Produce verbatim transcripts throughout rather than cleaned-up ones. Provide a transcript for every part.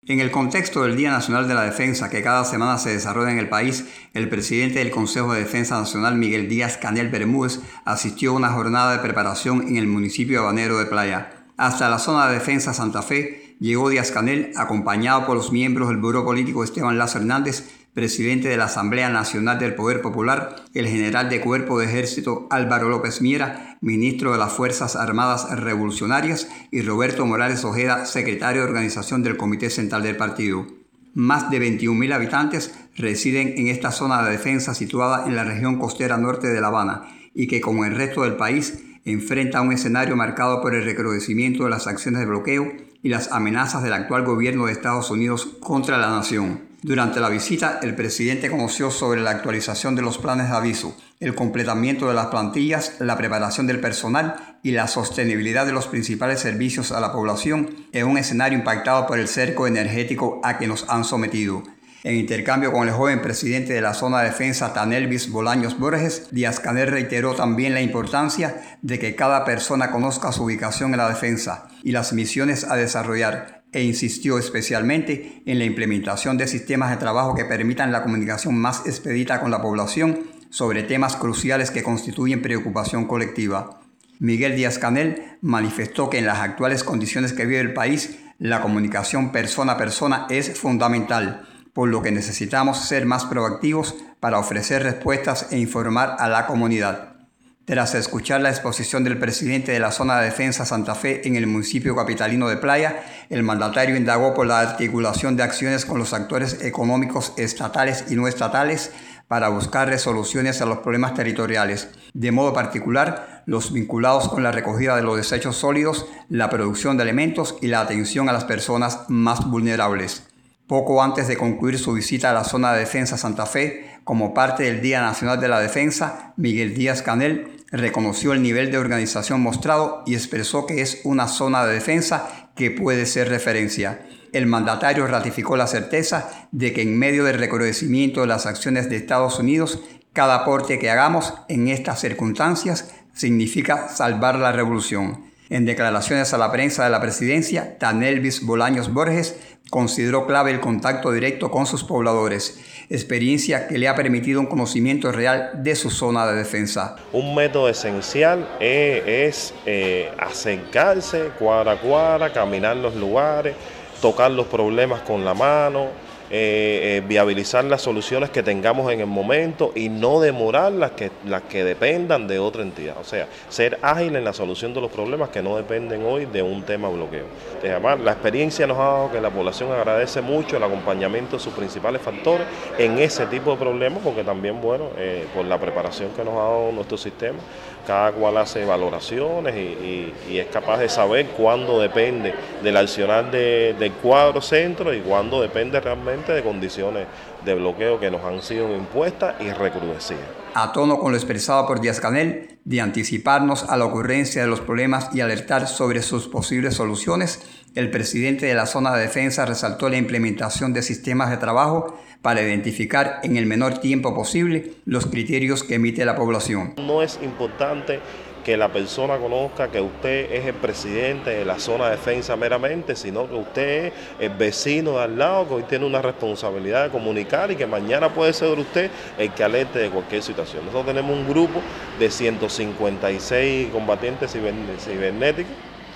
En el contexto del Día Nacional de la Defensa que cada semana se desarrolla en el país, el presidente del Consejo de Defensa Nacional, Miguel Díaz-Canel Bermúdez, asistió a una jornada de preparación en el municipio habanero de Playa. Hasta la zona de defensa Santa Fe llegó Díaz-Canel acompañado por los miembros del Buró Político Esteban Lazo Hernández, presidente de la Asamblea Nacional del Poder Popular, el general de Cuerpo de Ejército Álvaro López Miera, ministro de las Fuerzas Armadas Revolucionarias, y Roberto Morales Ojeda, secretario de organización del Comité Central del partido. Más de veintiún mil habitantes residen en esta zona de defensa situada en la región costera norte de La Habana y que, como el resto del país, enfrenta un escenario marcado por el recrudecimiento de las acciones de bloqueo y las amenazas del actual gobierno de Estados Unidos contra la nación. Durante la visita, el presidente conoció sobre la actualización de los planes de aviso, el completamiento de las plantillas, la preparación del personal y la sostenibilidad de los principales servicios a la población en un escenario impactado por el cerco energético a que nos han sometido. En intercambio con el joven presidente de la zona de defensa, Tanelvis Bolaños Borges, Díaz-Canel reiteró también la importancia de que cada persona conozca su ubicación en la defensa y las misiones a desarrollar, e insistió especialmente en la implementación de sistemas de trabajo que permitan la comunicación más expedita con la población sobre temas cruciales que constituyen preocupación colectiva. Miguel Díaz-Canel manifestó que en las actuales condiciones que vive el país, la comunicación persona a persona es fundamental, por lo que necesitamos ser más proactivos para ofrecer respuestas e informar a la comunidad. Tras escuchar la exposición del presidente de la zona de defensa Santa Fe en el municipio capitalino de Playa, el mandatario indagó por la articulación de acciones con los actores económicos estatales y no estatales para buscar resoluciones a los problemas territoriales, de modo particular los vinculados con la recogida de los desechos sólidos, la producción de alimentos y la atención a las personas más vulnerables. Poco antes de concluir su visita a la zona de defensa Santa Fe, como parte del Día Nacional de la Defensa, Miguel Díaz-Canel reconoció el nivel de organización mostrado y expresó que es una zona de defensa que puede ser referencia. El mandatario ratificó la certeza de que en medio del recrudecimiento de las acciones de Estados Unidos, cada aporte que hagamos en estas circunstancias significa salvar la revolución. En declaraciones a la prensa de la presidencia, Tanelvis Bolaños Borges consideró clave el contacto directo con sus pobladores, experiencia que le ha permitido un conocimiento real de su zona de defensa. Un método esencial es, es eh, acercarse cuadra a cuadra, caminar los lugares, tocar los problemas con la mano, Eh, eh, viabilizar las soluciones que tengamos en el momento y no demorar las que, las que dependan de otra entidad. O sea, ser ágil en la solución de los problemas que no dependen hoy de un tema bloqueo. Además, la experiencia nos ha dado que la población agradece mucho el acompañamiento de sus principales factores en ese tipo de problemas, porque también, bueno, eh, por la preparación que nos ha dado nuestro sistema, cada cual hace valoraciones y, y, y es capaz de saber cuándo depende del accionar de, del cuadro centro y cuándo depende realmente de condiciones de bloqueo que nos han sido impuestas y recrudecidas. A tono con lo expresado por Díaz-Canel, de anticiparnos a la ocurrencia de los problemas y alertar sobre sus posibles soluciones, el presidente de la zona de defensa resaltó la implementación de sistemas de trabajo para identificar en el menor tiempo posible los criterios que emite la población. No es importante que la persona conozca que usted es el presidente de la zona de defensa meramente, sino que usted es el vecino de al lado, que hoy tiene una responsabilidad de comunicar y que mañana puede ser usted el que alerte de cualquier situación. Nosotros tenemos un grupo de ciento cincuenta y seis combatientes cibernéticos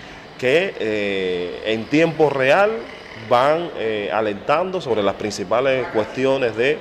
que eh, en tiempo real van eh, alertando sobre las principales cuestiones de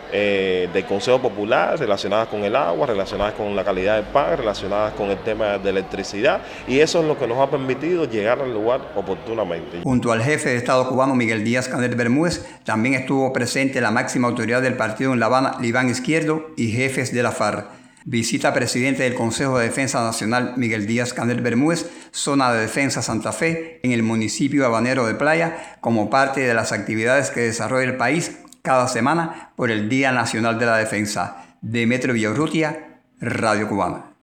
Eh, del Consejo Popular, relacionadas con el agua, relacionadas con la calidad del pan, relacionadas con el tema de electricidad, y eso es lo que nos ha permitido llegar al lugar oportunamente. Junto al jefe de Estado cubano Miguel Díaz-Canel Bermúdez, también estuvo presente la máxima autoridad del partido en La Habana, Libán Izquierdo, y jefes de la FARC. Visita presidente del Consejo de Defensa Nacional Miguel Díaz-Canel Bermúdez, zona de defensa Santa Fe, en el municipio habanero de Playa, como parte de las actividades que desarrolla el país cada semana por el Día Nacional de la Defensa. Demetrio Villaurrutia, Radio Cubana.